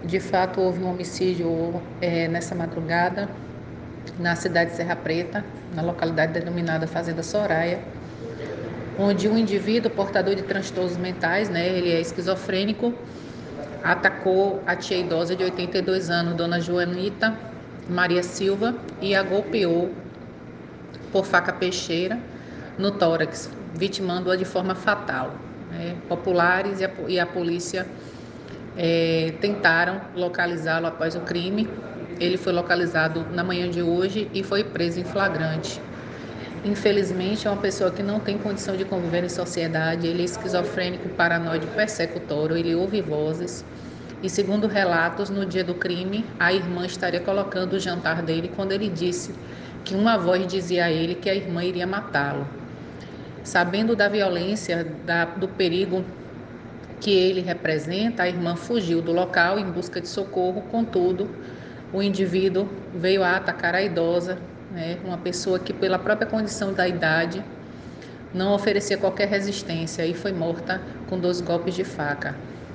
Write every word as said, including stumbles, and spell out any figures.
De fato, houve um homicídio é, nessa madrugada na cidade de Serra Preta, na localidade denominada Fazenda Soraya, onde um indivíduo portador de transtornos mentais, né, ele é esquizofrênico, atacou a tia idosa de oitenta e dois anos, dona Joanita Maria Silva, e a golpeou por faca peixeira no tórax, vitimando-a de forma fatal. Né? Populares e a, e a polícia é, tentaram localizá-lo após o crime. Ele foi localizado na manhã de hoje e foi preso em flagrante. Infelizmente, é uma pessoa que não tem condição de conviver em sociedade. Ele é esquizofrênico, paranoide, persecutório, ele ouve vozes. E segundo relatos, no dia do crime, a irmã estaria colocando o jantar dele quando ele disse que uma voz dizia a ele que a irmã iria matá-lo. Sabendo da violência, da, do perigo que ele representa, a irmã fugiu do local em busca de socorro. Contudo, o indivíduo veio a atacar a idosa, né, uma pessoa que, pela própria condição da idade, não oferecia qualquer resistência e foi morta com dois golpes de faca.